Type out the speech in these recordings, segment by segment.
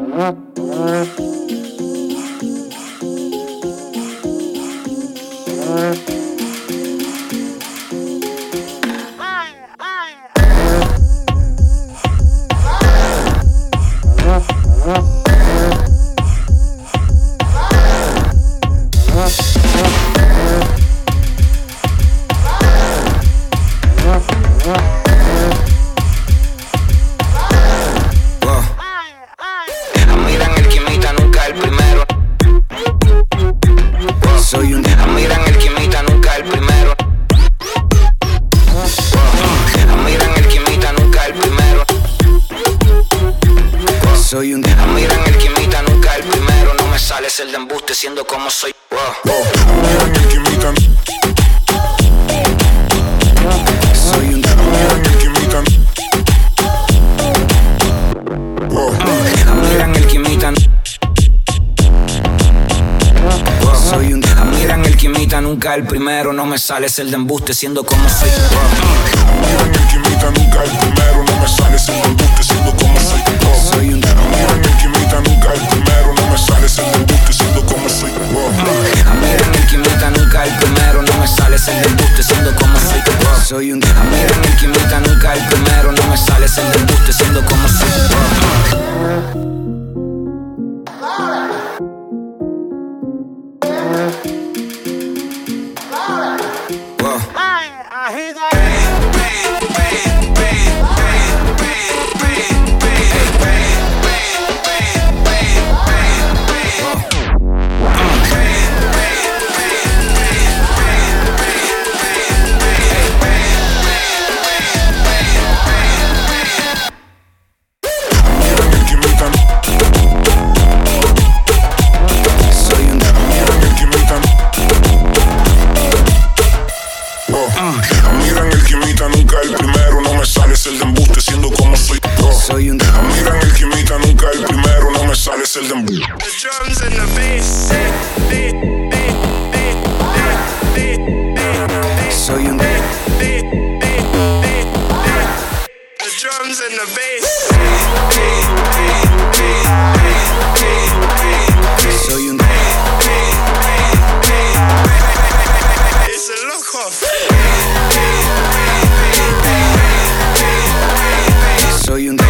Soy un admiran el que imita nunca el primero. No me sale ser de embuste siendo como soy. Admiran el que imita. Soy un admiran el que imita. Admiran el que imita. Soy un admiran el que imita nunca el primero. No me sale ser de embuste siendo como soy. Admiran el que imita nunca el primero. No me sale ser de embuste siendo como soy. Soy un admiran el que imita nunca el primero. No me sale ser de embuste siendo como soy. Admiran el que imita nunca el primero. No me sale ser de embuste siendo como soy. Soy un admiran el que imita nunca el primero. No me sale ser de embuste siendo como soy. Admiran el que imita nunca el primero. No me sale ser de embuste siendo como soy. Soy un admiran el que imita nunca el primero. No me sale ser de embuste. The drums and the bass. Soy un The drums and the bass. Soy un It's a look off. Soy un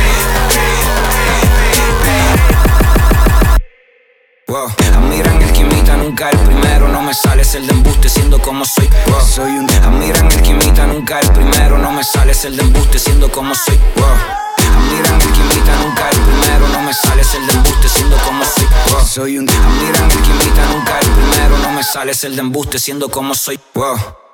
admiran el que imita nunca el primero. No me sale ser de embuste siendo como soy. Soy un admiran el que imita nunca el primero. No me sale ser de embuste siendo como soy. Admiran el que imita nunca el primero. No me sale ser de embuste siendo como soy. Soy un admiran el que imita nunca el primero. No me sale ser de embuste siendo como soy.